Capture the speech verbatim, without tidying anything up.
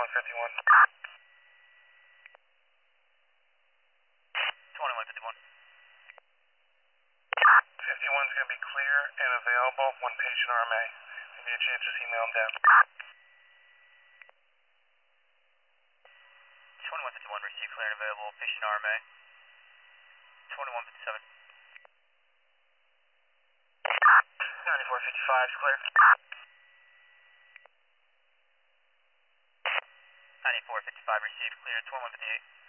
twenty-one fifty-one. twenty-one fifty-one. fifty-one's going to be clear and available. One patient R M A. Give me a chance, just email them down. twenty-one fifty-one, receive clear and available. Patient R M A. twenty-one fifty-seven. ninety-four fifty-five is clear. ninety-four fifty-five, receive clear. twenty-one fifty-eight.